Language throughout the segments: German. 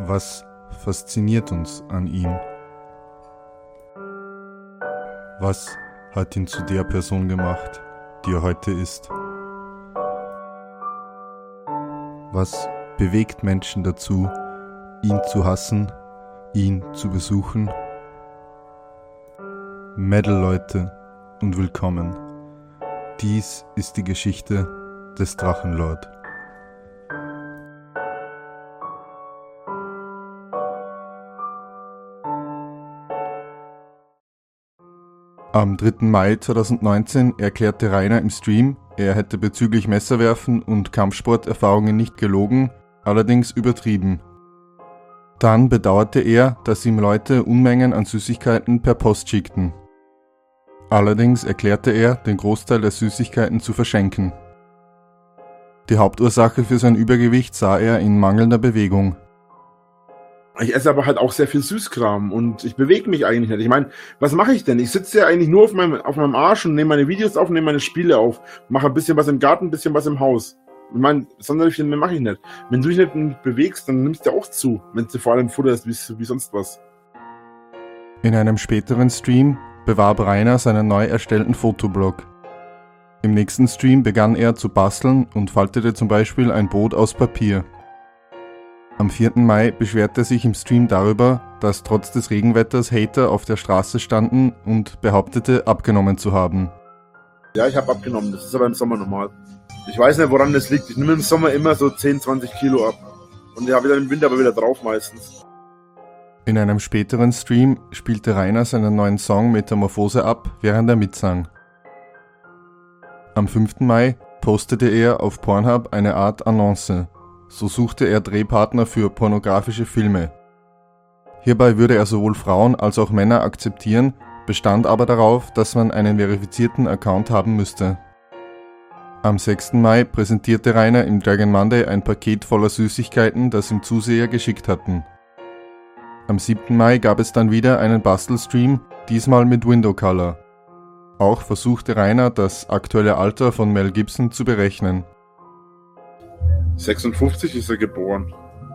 Was fasziniert uns an ihm? Was hat ihn zu der Person gemacht, die er heute ist? Was bewegt Menschen dazu, ihn zu hassen, ihn zu besuchen? Metal-Leute und willkommen. Dies ist die Geschichte des Drachenlord. Am 3. Mai 2019 erklärte Rainer im Stream, er hätte bezüglich Messerwerfen und Kampfsporterfahrungen nicht gelogen, allerdings übertrieben. Dann bedauerte er, dass ihm Leute Unmengen an Süßigkeiten per Post schickten. Allerdings erklärte er, den Großteil der Süßigkeiten zu verschenken. Die Hauptursache für sein Übergewicht sah er in mangelnder Bewegung. Ich esse aber halt auch sehr viel Süßkram und ich bewege mich eigentlich nicht. Ich meine, was mache ich denn? Ich sitze ja eigentlich nur auf meinem Arsch und nehme meine Videos auf, nehme meine Spiele auf, mache ein bisschen was im Garten, ein bisschen was im Haus. Ich meine, sonderlich viel mehr mache ich nicht. Wenn du dich nicht bewegst, dann nimmst du auch zu, wenn du vor allem futterst wie sonst was. In einem späteren Stream bewarb Rainer seinen neu erstellten Fotoblog. Im nächsten Stream begann er zu basteln und faltete zum Beispiel ein Boot aus Papier. Am 4. Mai beschwerte er sich im Stream darüber, dass trotz des Regenwetters Hater auf der Straße standen und behauptete, abgenommen zu haben. Ja, ich habe abgenommen, das ist aber im Sommer normal. Ich weiß nicht, woran das liegt. Ich nehme im Sommer immer so 10, 20 Kilo ab. Und ich habe wieder im Winter aber wieder drauf meistens. In einem späteren Stream spielte Rainer seinen neuen Song Metamorphose ab, während er mitsang. Am 5. Mai postete er auf Pornhub eine Art Annonce. So suchte er Drehpartner für pornografische Filme. Hierbei würde er sowohl Frauen als auch Männer akzeptieren, bestand aber darauf, dass man einen verifizierten Account haben müsste. Am 6. Mai präsentierte Rainer im Dragon Monday ein Paket voller Süßigkeiten, das ihm Zuseher geschickt hatten. Am 7. Mai gab es dann wieder einen Bastelstream, diesmal mit Window Color. Auch versuchte Rainer, das aktuelle Alter von Mel Gibson zu berechnen. 56 ist er geboren.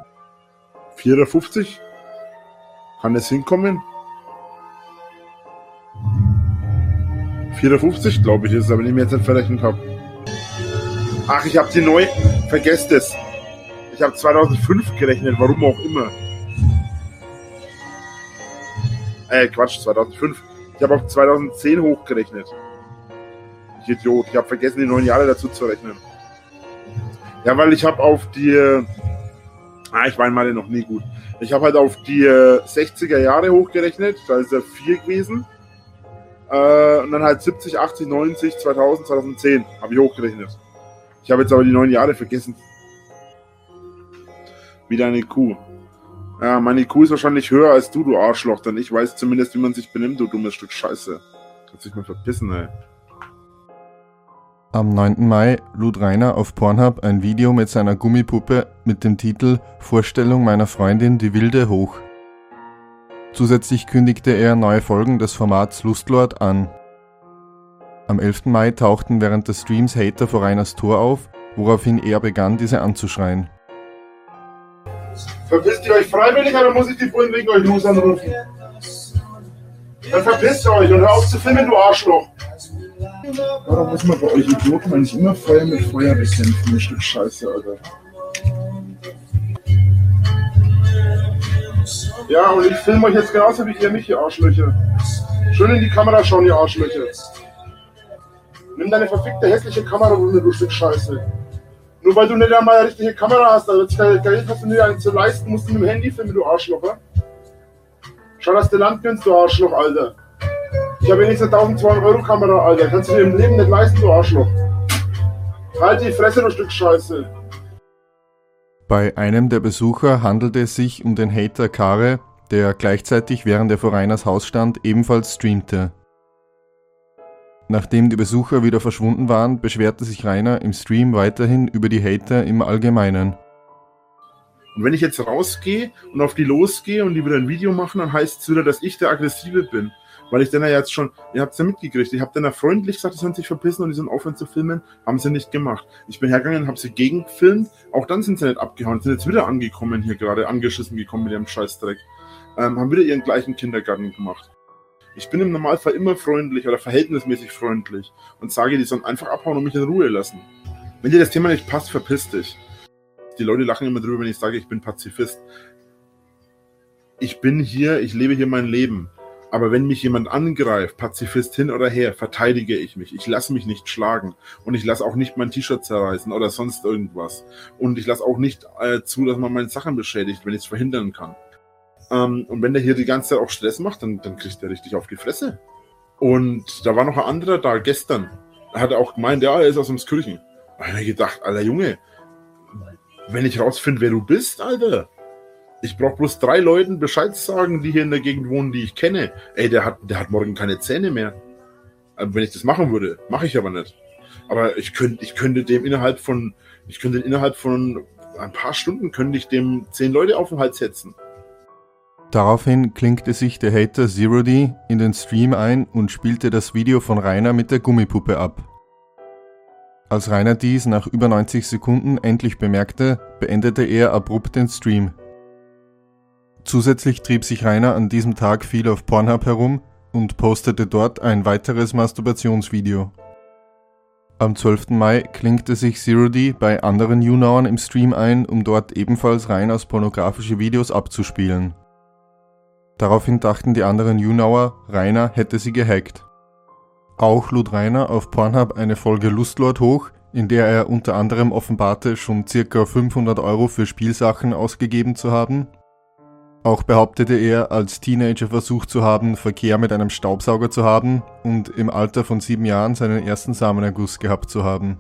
54? Kann es hinkommen? 54, glaube ich, ist es, aber wenn ich mir jetzt nicht verrechnet habe. Ach, ich habe die neu... Vergesst es. Ich habe 2005 gerechnet, warum auch immer. Quatsch, 2005. Ich habe auf 2010 hochgerechnet. Ich Idiot, ich habe vergessen, die 9 Jahre dazu zu rechnen. Ja, weil ich habe auf die... ich war in Mathe noch nie gut. Ich habe halt auf die 60er Jahre hochgerechnet, da ist er 4 gewesen. Und dann halt 70, 80, 90, 2000, 2010 habe ich hochgerechnet. Ich habe jetzt aber die 9 Jahre vergessen. Wieder eine IQ. Ja, meine IQ ist wahrscheinlich höher als du Arschloch, denn ich weiß zumindest, wie man sich benimmt, du dummes Stück Scheiße. Kannst dich mal verpissen, ey. Am 9. Mai lud Rainer auf Pornhub ein Video mit seiner Gummipuppe mit dem Titel Vorstellung meiner Freundin die Wilde hoch. Zusätzlich kündigte er neue Folgen des Formats Lustlord an. Am 11. Mai tauchten während des Streams Hater vor Rainers Tor auf, woraufhin er begann, diese anzuschreien. Verpisst ihr euch freiwillig oder muss ich die Bullen wegen euch los anrufen? Dann verpisst ihr euch und hör auf zu filmen, du Arschloch! Warum muss man bei euch Idioten eigentlich immer Feuer mit Feuer bekämpfen, ein Stück Scheiße, Alter? Ja, und ich filme euch jetzt genauso wie ihr mich, ihr Arschlöcher. Schön in die Kamera schauen, ihr Arschlöcher. Nimm deine verfickte hässliche Kamera runter, du Stück Scheiße. Nur weil du nicht einmal eine richtige Kamera hast, also Geld hast du nicht einen zu leisten, musst du mit dem Handy filmen, du Arschloch, wa? Schau, dass du Land gönnst, du Arschloch, Alter. Ich habe wenigstens eine 1200 € Kamera, Alter. Kannst du dir im Leben nicht leisten, du Arschloch. Halt die Fresse, du Stück Scheiße. Bei einem der Besucher handelte es sich um den Hater Kare, der gleichzeitig während er vor Rainers Haus stand, ebenfalls streamte. Nachdem die Besucher wieder verschwunden waren, beschwerte sich Rainer im Stream weiterhin über die Hater im Allgemeinen. Und wenn ich jetzt rausgehe und auf die losgehe und die wieder ein Video machen, dann heißt es wieder, dass ich der Aggressive bin. Weil ich dann ja jetzt schon, ihr habt es ja mitgekriegt, ich habe dann ja freundlich gesagt, die sollen sich verpissen und die sollen aufhören zu filmen, haben sie nicht gemacht. Ich bin hergegangen und habe sie gegengefilmt, auch dann sind sie nicht abgehauen, sind jetzt wieder angekommen hier gerade, angeschissen gekommen mit ihrem Scheißdreck. Haben wieder ihren gleichen Kindergarten gemacht. Ich bin im Normalfall immer freundlich oder verhältnismäßig freundlich und sage, die sollen einfach abhauen und mich in Ruhe lassen. Wenn dir das Thema nicht passt, verpiss dich. Die Leute lachen immer drüber, wenn ich sage, ich bin Pazifist. Ich bin hier, ich lebe hier mein Leben. Aber wenn mich jemand angreift, Pazifist hin oder her, verteidige ich mich. Ich lasse mich nicht schlagen. Und ich lasse auch nicht mein T-Shirt zerreißen oder sonst irgendwas. Und ich lasse auch nicht zu, dass man meine Sachen beschädigt, wenn ich es verhindern kann. Und wenn der hier die ganze Zeit auch Stress macht, dann kriegt er richtig auf die Fresse. Und da war noch ein anderer da, gestern. Er hat auch gemeint, ja, er ist aus Emskirchen. Da habe ich gedacht, Alter Junge, wenn ich rausfinde, wer du bist, Alter. Ich brauche bloß 3 Leuten Bescheid sagen, die hier in der Gegend wohnen, die ich kenne. Ey, der hat morgen keine Zähne mehr. Wenn ich das machen würde, mache ich aber nicht. Aber ich könnte dem innerhalb von ein paar Stunden könnte ich dem 10 Leute auf den Hals setzen. Daraufhin klinkte sich der Hater ZeroD in den Stream ein und spielte das Video von Rainer mit der Gummipuppe ab. Als Rainer dies nach über 90 Sekunden endlich bemerkte, beendete er abrupt den Stream. Zusätzlich trieb sich Rainer an diesem Tag viel auf Pornhub herum und postete dort ein weiteres Masturbationsvideo. Am 12. Mai klinkte sich ZeroD bei anderen YouNowern im Stream ein, um dort ebenfalls Rainers pornografische Videos abzuspielen. Daraufhin dachten die anderen YouNower, Rainer hätte sie gehackt. Auch lud Rainer auf Pornhub eine Folge Lustlord hoch, in der er unter anderem offenbarte, schon ca. 500 € für Spielsachen ausgegeben zu haben. Auch behauptete er, als Teenager versucht zu haben, Verkehr mit einem Staubsauger zu haben und im Alter von 7 Jahren seinen ersten Samenerguss gehabt zu haben.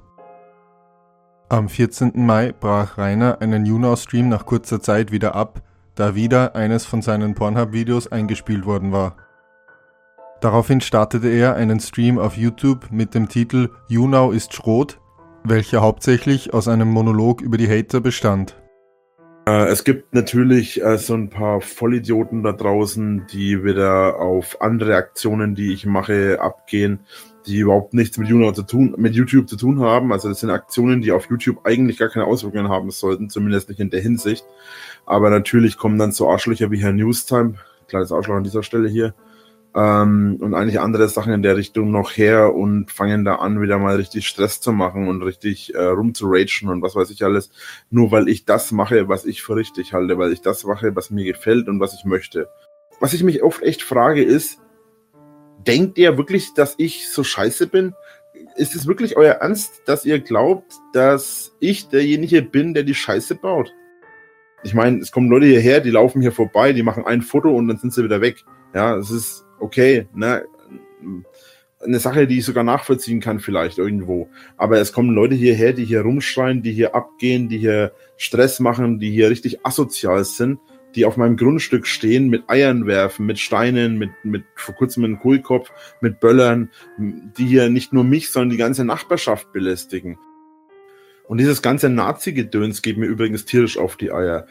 Am 14. Mai brach Rainer einen YouNow-Stream nach kurzer Zeit wieder ab, da wieder eines von seinen Pornhub-Videos eingespielt worden war. Daraufhin startete er einen Stream auf YouTube mit dem Titel YouNow ist Schrot, welcher hauptsächlich aus einem Monolog über die Hater bestand. Es gibt natürlich so ein paar Vollidioten da draußen, die wieder auf andere Aktionen, die ich mache, abgehen, die überhaupt nichts mit YouTube zu tun haben. Also das sind Aktionen, die auf YouTube eigentlich gar keine Auswirkungen haben sollten, zumindest nicht in der Hinsicht. Aber natürlich kommen dann so Arschlöcher wie Herr Newstime, kleines Arschloch an dieser Stelle hier, und eigentlich andere Sachen in der Richtung noch her und fangen da an, wieder mal richtig Stress zu machen und richtig rumzuragen und was weiß ich alles, nur weil ich das mache, was ich für richtig halte, weil ich das mache, was mir gefällt und was ich möchte. Was ich mich oft echt frage ist, denkt ihr wirklich, dass ich so scheiße bin? Ist es wirklich euer Ernst, dass ihr glaubt, dass ich derjenige bin, der die Scheiße baut? Ich meine, es kommen Leute hierher, die laufen hier vorbei, die machen ein Foto und dann sind sie wieder weg. Ja, es ist okay, ne? Eine Sache, die ich sogar nachvollziehen kann vielleicht irgendwo. Aber es kommen Leute hierher, die hier rumschreien, die hier abgehen, die hier Stress machen, die hier richtig asozial sind, die auf meinem Grundstück stehen, mit Eiern werfen, mit Steinen, mit vor kurzem einen Kohlkopf, mit Böllern, die hier nicht nur mich, sondern die ganze Nachbarschaft belästigen. Und dieses ganze Nazi-Gedöns geht mir übrigens tierisch auf die Eier.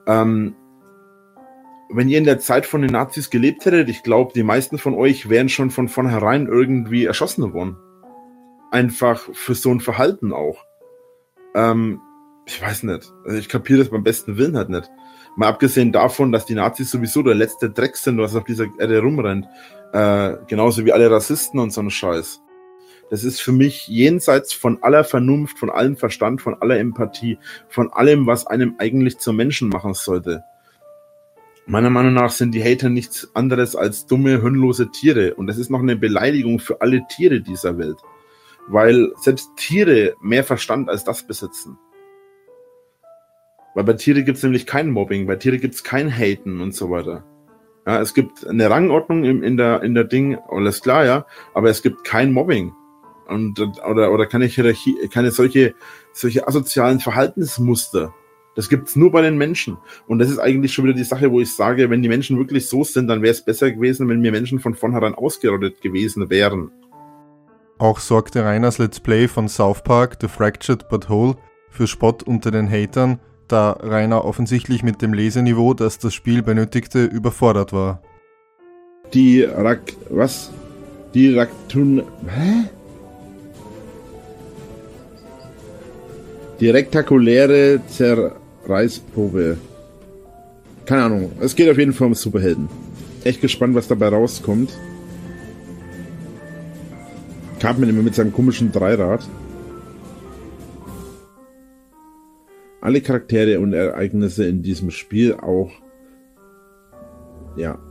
Wenn ihr in der Zeit von den Nazis gelebt hättet, ich glaube, die meisten von euch wären schon von vornherein irgendwie erschossen worden. Einfach für so ein Verhalten auch. Ich weiß nicht. Also ich kapiere das beim besten Willen halt nicht. Mal abgesehen davon, dass die Nazis sowieso der letzte Dreck sind, was auf dieser Erde rumrennt. Genauso wie alle Rassisten und so ein Scheiß. Das ist für mich jenseits von aller Vernunft, von allem Verstand, von aller Empathie, von allem, was einem eigentlich zum Menschen machen sollte. Meiner Meinung nach sind die Hater nichts anderes als dumme, hirnlose Tiere. Und das ist noch eine Beleidigung für alle Tiere dieser Welt. Weil selbst Tiere mehr Verstand als das besitzen. Weil bei Tieren gibt es nämlich kein Mobbing, bei Tieren gibt es kein Haten und so weiter. Ja, es gibt eine Rangordnung in der Ding, alles klar, ja, aber es gibt kein Mobbing. Oder keine Hierarchie, keine solche asozialen Verhaltensmuster. Das gibt's nur bei den Menschen. Und das ist eigentlich schon wieder die Sache, wo ich sage, wenn die Menschen wirklich so sind, dann wäre es besser gewesen, wenn mir Menschen von vornherein ausgerottet gewesen wären. Auch sorgte Rainers Let's Play von South Park, The Fractured But Whole, für Spott unter den Hatern, da Rainer offensichtlich mit dem Leseniveau, das das Spiel benötigte, überfordert war. Die rektakuläre Zerreißprobe. Keine Ahnung. Es geht auf jeden Fall um Superhelden. Echt gespannt, was dabei rauskommt. Cartman immer mit seinem komischen Dreirad. Alle Charaktere und Ereignisse in diesem Spiel auch. Ja.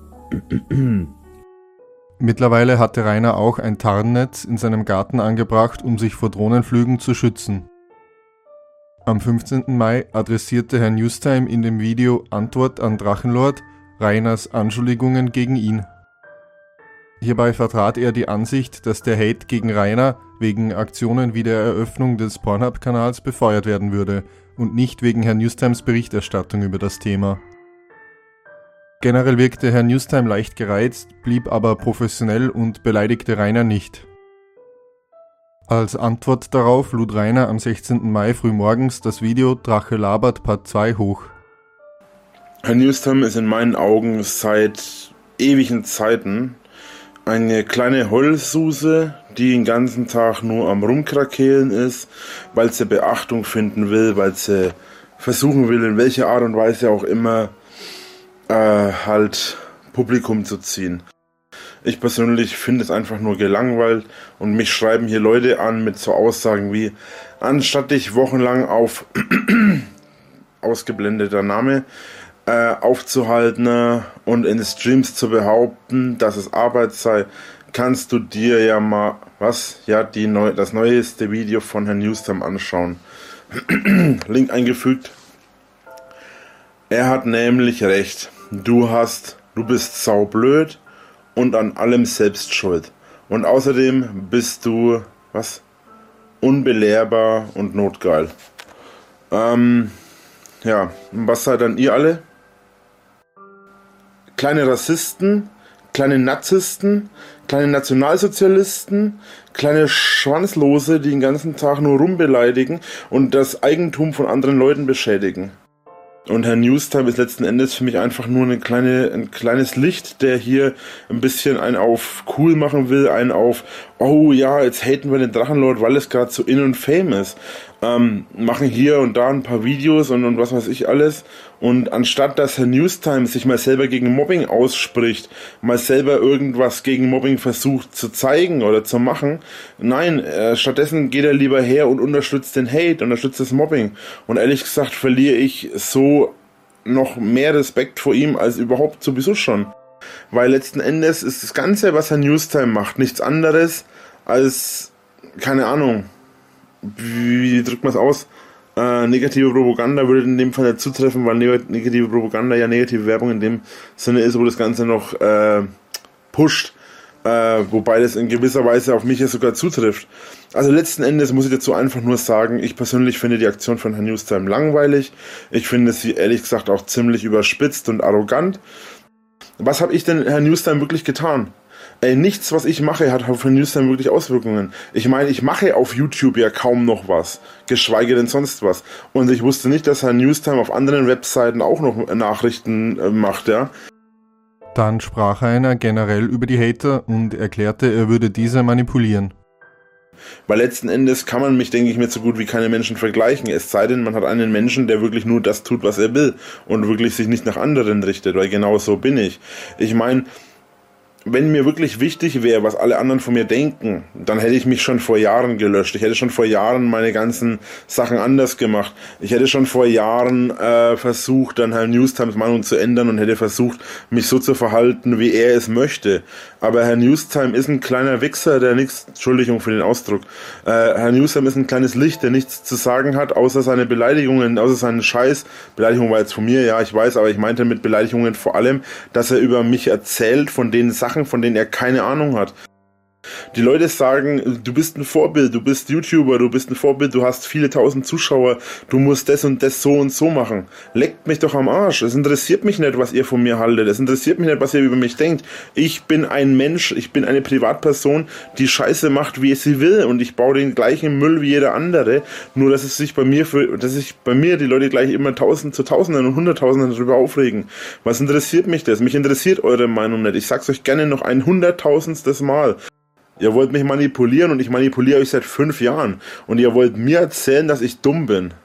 Mittlerweile hatte Rainer auch ein Tarnnetz in seinem Garten angebracht, um sich vor Drohnenflügen zu schützen. Am 15. Mai adressierte Herr Newstime in dem Video Antwort an Drachenlord Rainers Anschuldigungen gegen ihn. Hierbei vertrat er die Ansicht, dass der Hate gegen Rainer wegen Aktionen wie der Eröffnung des Pornhub-Kanals befeuert werden würde und nicht wegen Herrn Newstimes Berichterstattung über das Thema. Generell wirkte Herr Newstime leicht gereizt, blieb aber professionell und beleidigte Rainer nicht. Als Antwort darauf lud Rainer am 16. Mai frühmorgens das Video Drache labert Part 2 hoch. Herr Newstime ist in meinen Augen seit ewigen Zeiten eine kleine Heulsuse, die den ganzen Tag nur am Rumkrakehlen ist, weil sie Beachtung finden will, weil sie versuchen will, in welcher Art und Weise auch immer halt Publikum zu ziehen. Ich persönlich finde es einfach nur gelangweilt und mich schreiben hier Leute an mit so Aussagen wie, anstatt dich wochenlang auf ausgeblendeter Name aufzuhalten und in Streams zu behaupten, dass es Arbeit sei, kannst du dir ja mal das neueste Video von Herrn Newstime anschauen. Link eingefügt. Er hat nämlich recht. Du bist saublöd und an allem selbst schuld. Und außerdem bist du, unbelehrbar und notgeil. Ja, was seid dann ihr alle? Kleine Rassisten, kleine Narzissten, kleine Nationalsozialisten, kleine Schwanzlose, die den ganzen Tag nur rumbeleidigen und das Eigentum von anderen Leuten beschädigen. Und Herr Newstime ist letzten Endes für mich einfach nur ein kleines Licht, der hier ein bisschen einen auf cool machen will, einen auf, oh ja, jetzt haten wir den Drachenlord, weil es gerade so in und fame ist. Machen hier und da ein paar Videos und was weiß ich alles. Und anstatt dass Herr Newstime sich mal selber gegen Mobbing ausspricht, mal selber irgendwas gegen Mobbing versucht zu zeigen oder zu machen, nein, stattdessen geht er lieber her und unterstützt den Hate, unterstützt das Mobbing. Und ehrlich gesagt verliere ich so noch mehr Respekt vor ihm als überhaupt sowieso schon. Weil letzten Endes ist das Ganze, was Herr Newstime macht, nichts anderes als, keine Ahnung, wie drückt man es aus? Negative Propaganda würde in dem Fall nicht zutreffen, weil negative Propaganda ja negative Werbung in dem Sinne ist, wo das Ganze noch pusht, wobei das in gewisser Weise auf mich ja sogar zutrifft. Also letzten Endes muss ich dazu einfach nur sagen, ich persönlich finde die Aktion von Herrn Newstime langweilig. Ich finde sie ehrlich gesagt auch ziemlich überspitzt und arrogant. Was habe ich denn Herrn Newstime wirklich getan? Nichts, was ich mache, hat auf Herrn Newstime wirklich Auswirkungen. Ich meine, ich mache auf YouTube ja kaum noch was, geschweige denn sonst was. Und ich wusste nicht, dass Herr Newstime auf anderen Webseiten auch noch Nachrichten macht, ja. Dann sprach einer generell über die Hater und erklärte, er würde diese manipulieren. Weil letzten Endes kann man mich, denke ich mir, so gut wie keine Menschen vergleichen. Es sei denn, man hat einen Menschen, der wirklich nur das tut, was er will und wirklich sich nicht nach anderen richtet, weil genau so bin ich. Ich meine, wenn mir wirklich wichtig wäre, was alle anderen von mir denken, dann hätte ich mich schon vor Jahren gelöscht. Ich hätte schon vor Jahren meine ganzen Sachen anders gemacht. Ich hätte schon vor Jahren versucht, dann Herrn Newstimes Meinung zu ändern und hätte versucht, mich so zu verhalten, wie er es möchte. Aber Herr Newstime ist ein kleiner Wichser, der nichts, Entschuldigung für den Ausdruck, Herr Newstime ist ein kleines Licht, der nichts zu sagen hat, außer seine Beleidigungen, außer seinen Scheiß. Beleidigung war jetzt von mir, ja, ich weiß, aber ich meinte mit Beleidigungen vor allem, dass er über mich erzählt von den Sachen, von denen er keine Ahnung hat. Die Leute sagen, du bist ein Vorbild, du bist YouTuber, du bist ein Vorbild, du hast viele tausend Zuschauer, du musst das und das so und so machen. Leckt mich doch am Arsch. Es interessiert mich nicht, was ihr von mir haltet. Es interessiert mich nicht, was ihr über mich denkt. Ich bin ein Mensch, ich bin eine Privatperson, die Scheiße macht, wie es sie will, und ich baue den gleichen Müll wie jeder andere. Nur, dass sich bei mir die Leute gleich immer Tausenden und Hunderttausenden darüber aufregen. Was interessiert mich das? Mich interessiert eure Meinung nicht. Ich sag's euch gerne noch ein 100.000stes Mal. Ihr wollt mich manipulieren und ich manipuliere euch seit 5 Jahren. Und ihr wollt mir erzählen, dass ich dumm bin.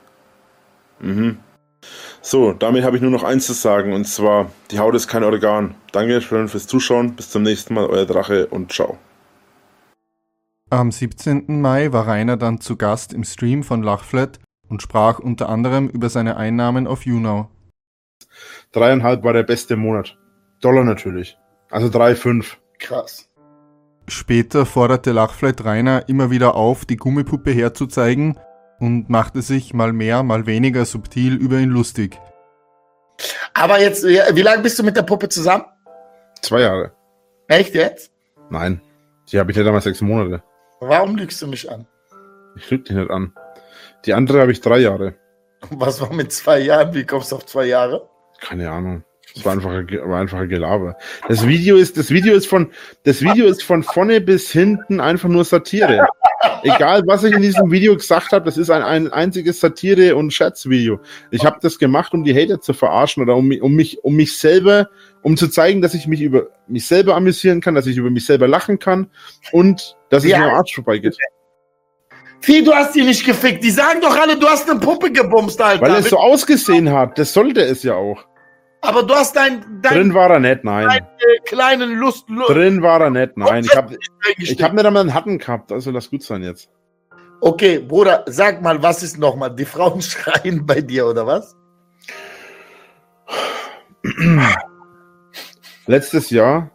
So, damit habe ich nur noch eins zu sagen, und zwar, die Haut ist kein Organ. Danke schön fürs Zuschauen, bis zum nächsten Mal, euer Drache, und ciao. Am 17. Mai war Rainer dann zu Gast im Stream von Lachflatt und sprach unter anderem über seine Einnahmen auf YouNow. 3,5 war der beste Monat. Dollar natürlich. Also 3,5. Krass. Später forderte Lachflatt Rainer immer wieder auf, die Gummipuppe herzuzeigen, und machte sich mal mehr, mal weniger subtil über ihn lustig. Aber jetzt, wie lange bist du mit der Puppe zusammen? 2 Jahre. Echt jetzt? Nein. Die habe ich ja damals 6 Monate. Warum lügst du mich an? Ich lüge dich nicht an. Die andere habe ich 3 Jahre. Was war mit 2 Jahren? Wie kommst du auf 2 Jahre? Keine Ahnung. Das war einfacher Gelaber. Das Video ist von vorne bis hinten einfach nur Satire. Egal, was ich in diesem Video gesagt habe, das ist ein einziges Satire- und Scherzvideo. Ich habe das gemacht, um die Hater zu verarschen oder um mich selber, um zu zeigen, dass ich mich über mich selber amüsieren kann, dass ich über mich selber lachen kann und dass es mir am Arsch vorbeigeht. Vieh, du hast die nicht gefickt. Die sagen doch alle, du hast eine Puppe gebumst, Alter. Weil es so ausgesehen hat. Das sollte es ja auch. Aber du hast Drin war er nicht, nein. Kleinen Lust. Drin war er nicht, nein. Ich hab nicht einmal einen Hatten gehabt, also lass gut sein jetzt. Okay, Bruder, sag mal, was ist nochmal? Die Frauen schreien bei dir, oder was? Letztes Jahr.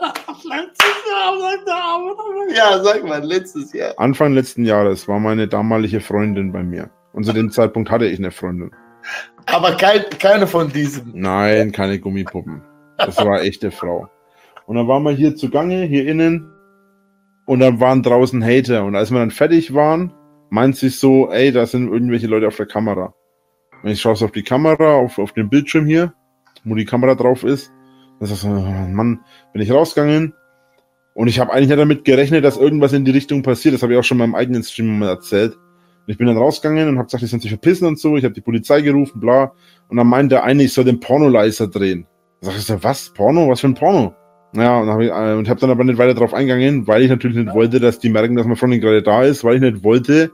Ja, sag mal, letztes Jahr. Anfang letzten Jahres war meine damalige Freundin bei mir. Und zu dem Zeitpunkt hatte ich eine Freundin. Aber keine von diesen. Nein, keine Gummipuppen. Das war eine echte Frau. Und dann waren wir hier zugange, hier innen. Und dann waren draußen Hater. Und als wir dann fertig waren, meint sich so, ey, da sind irgendwelche Leute auf der Kamera. Und ich schaue so auf die Kamera, auf den Bildschirm hier, wo die Kamera drauf ist. Das ist so, Mann, bin ich rausgegangen. Und ich habe eigentlich nicht damit gerechnet, dass irgendwas in die Richtung passiert. Das habe ich auch schon in meinem eigenen Stream mal erzählt. Und ich bin dann rausgegangen und habe gesagt, die sollen sich verpissen und so. Ich habe die Polizei gerufen, bla. Und dann meinte der eine, ich soll den Pornoleiser drehen. Da sag ich so, was? Porno? Was für ein Porno? Naja, und hab dann aber nicht weiter drauf eingegangen, weil ich natürlich nicht wollte, dass die merken, dass meine Freundin gerade da ist, weil ich nicht wollte,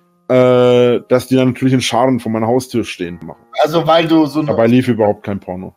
dass die dann natürlich in Scharen vor meiner Haustür stehen. Also weil du so... Dabei lief überhaupt kein Porno.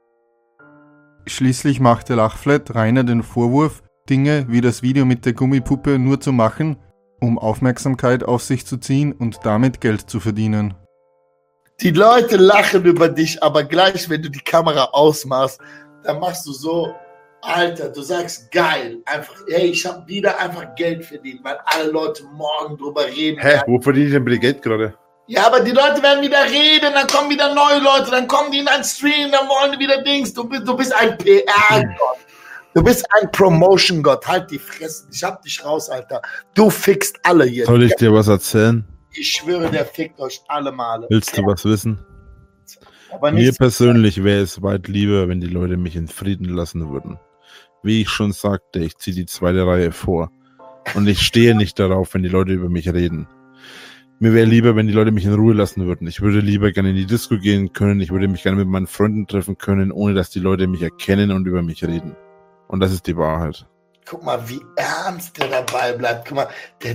Schließlich machte Lachflatt Rainer den Vorwurf, Dinge wie das Video mit der Gummipuppe nur zu machen, um Aufmerksamkeit auf sich zu ziehen und damit Geld zu verdienen. Die Leute lachen über dich, aber gleich, wenn du die Kamera ausmachst, dann machst du so, Alter, du sagst geil, einfach, hey, ich habe wieder einfach Geld verdient, weil alle Leute morgen drüber reden. Hä, wo verdiene ich denn bitte Geld gerade? Ja, aber die Leute werden wieder reden, dann kommen wieder neue Leute, dann kommen die in dein Stream, dann wollen die wieder Dings, du bist ein PR-Gott. Du bist ein Promotion-Gott. Halt die Fresse. Ich hab dich raus, Alter. Du fickst alle hier. Soll ich dir was erzählen? Ich schwöre, der fickt euch alle Male. Willst du was wissen? Aber Mir persönlich wäre es weit lieber, wenn die Leute mich in Frieden lassen würden. Wie ich schon sagte, ich ziehe die zweite Reihe vor. Und ich stehe nicht darauf, wenn die Leute über mich reden. Mir wäre lieber, wenn die Leute mich in Ruhe lassen würden. Ich würde lieber gerne in die Disco gehen können. Ich würde mich gerne mit meinen Freunden treffen können, ohne dass die Leute mich erkennen und über mich reden. Und das ist die Wahrheit. Guck mal, wie ernst der dabei bleibt. Guck mal.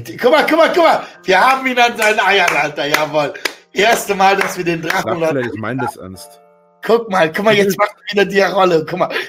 Wir haben ihn an seinen Eiern, Alter. Jawohl. Erste Mal, dass wir den Drachen... Ich meine das ernst. Guck mal, jetzt macht er wieder die Rolle. Guck mal,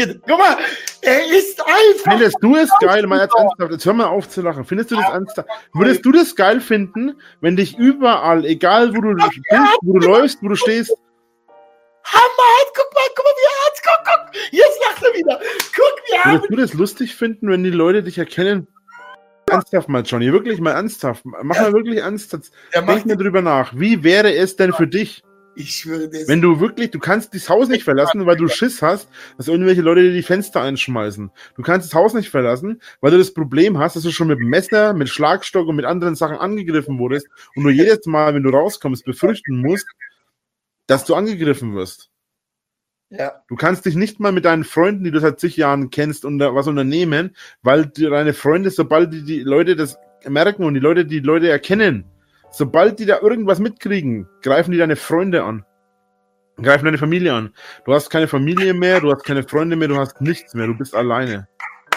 er ist einfach... Findest du es geil, mal jetzt ernsthaft, jetzt hör mal auf zu lachen. Findest du das ernsthaft? Würdest du das geil finden, wenn dich überall, egal wo du bist, wo du läufst, wo du stehst... Hammer, guck mal, wie er hat, guck, jetzt lacht er wieder. Guck, wie er Würdest du das lustig finden, wenn die Leute dich erkennen? Ernsthaft mal, Johnny, wirklich mal ernsthaft. Mach mal wirklich ernsthaft. Denk mir drüber nach. Wie wäre es denn für dich? Ich schwöre dir. Wenn du kannst das Haus nicht verlassen, weil du Schiss hast, dass irgendwelche Leute dir die Fenster einschmeißen. Du kannst das Haus nicht verlassen, weil du das Problem hast, dass du schon mit Messer, mit Schlagstock und mit anderen Sachen angegriffen wurdest und du jedes Mal, wenn du rauskommst, befürchten musst, dass du angegriffen wirst. Ja. Du kannst dich nicht mal mit deinen Freunden, die du seit zig Jahren kennst, was unternehmen, weil deine Freunde, sobald die Leute das merken und die Leute erkennen, sobald die da irgendwas mitkriegen, greifen die deine Freunde an. Greifen deine Familie an. Du hast keine Familie mehr, du hast keine Freunde mehr, du hast nichts mehr, du bist alleine.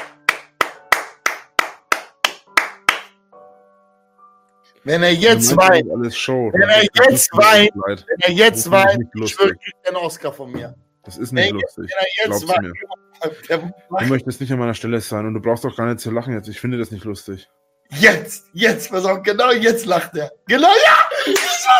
Wenn er jetzt weint, ich schwöre, kriegt er einen Oscar von mir. Das ist nicht lustig. Glaub's mir. Du möchtest nicht an meiner Stelle sein und du brauchst auch gar nicht zu lachen jetzt. Ich finde das nicht lustig. Jetzt, pass auf, genau jetzt lacht er. Genau, ja!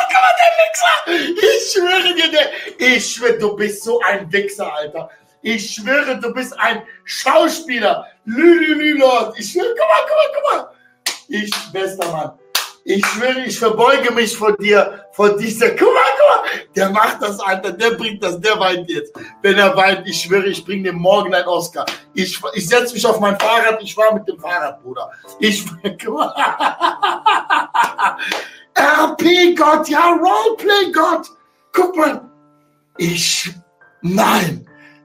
Ich schwöre dir, ich schwöre, du bist so ein Wichser, Alter. Ich schwöre, du bist ein Schauspieler. Lord. Ich schwöre, guck mal. Ich, bester Mann. Ich schwöre, ich verbeuge mich vor dir, vor dieser, guck mal, der macht das, Alter, der bringt das, der weint jetzt. Wenn er weint, ich schwöre, ich bringe dem morgen einen Oscar. Ich setze mich auf mein Fahrrad, ich fahre mit dem Fahrrad, Bruder. Guck mal. RP Gott, ja, Roleplay Gott. Guck mal. Nein.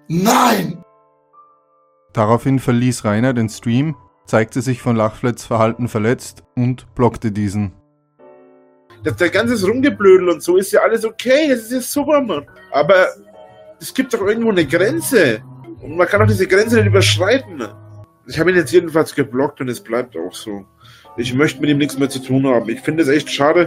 Daraufhin verließ Rainer den Stream, zeigte sich von Lachflets Verhalten verletzt und blockte diesen. Der ganze Rumgeblödel und so ist ja alles okay, das ist ja super, Mann. Aber es gibt doch irgendwo eine Grenze. Und man kann auch diese Grenze nicht überschreiten. Ich habe ihn jetzt jedenfalls geblockt und es bleibt auch so. Ich möchte mit ihm nichts mehr zu tun haben. Ich finde es echt schade.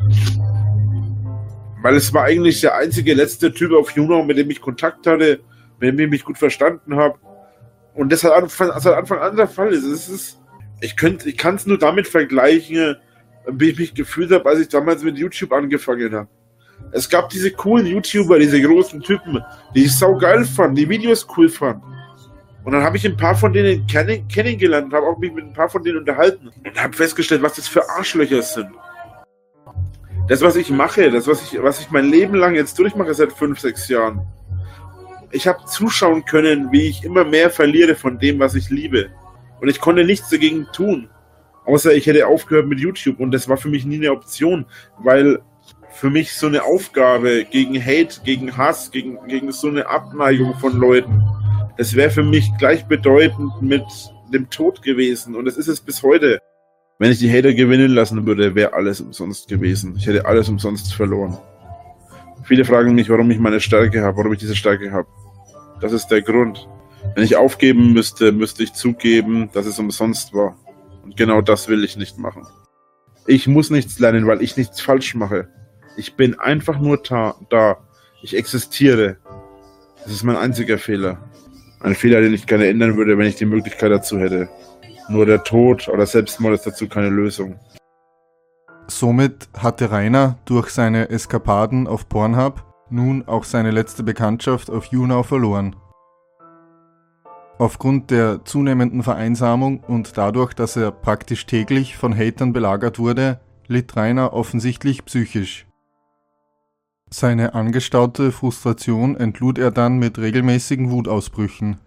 Weil es war eigentlich der einzige letzte Typ auf Juno, mit dem ich Kontakt hatte, mit dem ich mich gut verstanden habe. Und das hat von Anfang an der Fall ist. Ich kann es nur damit vergleichen, wie ich mich gefühlt habe, als ich damals mit YouTube angefangen habe. Es gab diese coolen YouTuber, diese großen Typen, die ich saugeil fand, die Videos cool fand. Und dann habe ich ein paar von denen kennengelernt, habe auch mich mit ein paar von denen unterhalten und habe festgestellt, was das für Arschlöcher sind. Das, was ich mache, was ich mein Leben lang jetzt durchmache seit 5, 6 Jahren. Ich habe zuschauen können, wie ich immer mehr verliere von dem, was ich liebe. Und ich konnte nichts dagegen tun. Außer ich hätte aufgehört mit YouTube. Und das war für mich nie eine Option. Weil für mich so eine Aufgabe gegen Hate, gegen Hass, gegen so eine Abneigung von Leuten, das wäre für mich gleichbedeutend mit dem Tod gewesen. Und das ist es bis heute. Wenn ich die Hater gewinnen lassen würde, wäre alles umsonst gewesen. Ich hätte alles umsonst verloren. Viele fragen mich, warum ich meine Stärke habe, warum ich diese Stärke habe. Das ist der Grund. Wenn ich aufgeben müsste ich zugeben, dass es umsonst war. Und genau das will ich nicht machen. Ich muss nichts lernen, weil ich nichts falsch mache. Ich bin einfach nur da. Ich existiere. Das ist mein einziger Fehler. Ein Fehler, den ich gerne ändern würde, wenn ich die Möglichkeit dazu hätte. Nur der Tod oder Selbstmord ist dazu keine Lösung. Somit hatte Rainer durch seine Eskapaden auf Pornhub nun auch seine letzte Bekanntschaft auf YouNow verloren. Aufgrund der zunehmenden Vereinsamung und dadurch, dass er praktisch täglich von Hatern belagert wurde, litt Rainer offensichtlich psychisch. Seine angestaute Frustration entlud er dann mit regelmäßigen Wutausbrüchen.